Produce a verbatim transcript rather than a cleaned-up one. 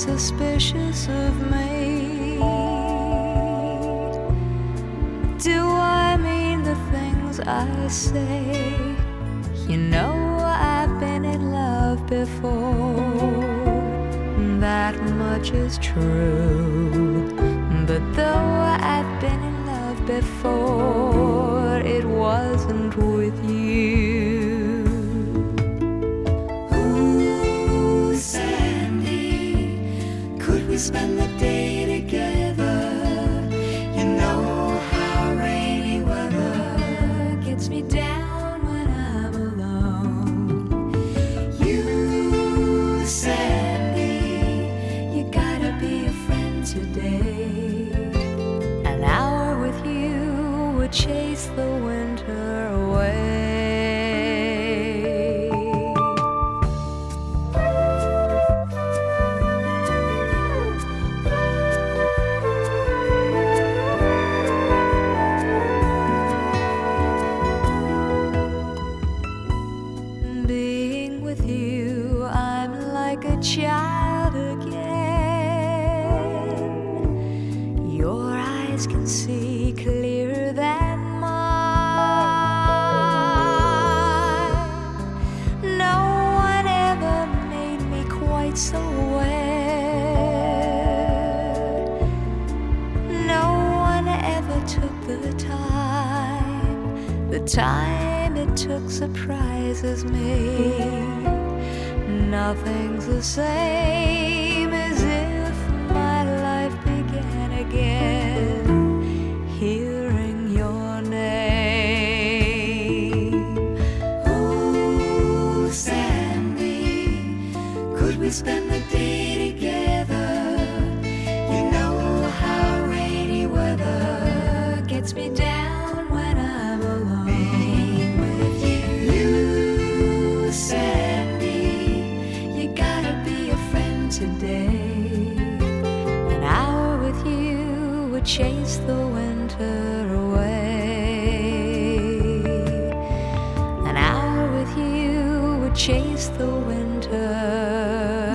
suspicious of me? Do I mean the things I say? You know I've been in love before, that much is true. But though I've been in love before, it wasn't with you. Ooh, Sandy, could we spend the day together? You know how rainy weather gets me down when I'm alone. You, Sandy, you gotta be a friend today. An hour with you would chase the winter away. Being with you, I'm like a child again. Your eyes can see clearer than mine. No one ever made me quite so wet. No one ever took the time. The time it took surprises me. Nothing's the same as if my life began again, hearing your name. Ooh, Sandy, could we spend the day together? You know how rainy weather Gets me down when I'm alone. being with you. You, Sandy, You gotta be a friend today. An hour with you would chase the winter away. An hour with you would chase the winter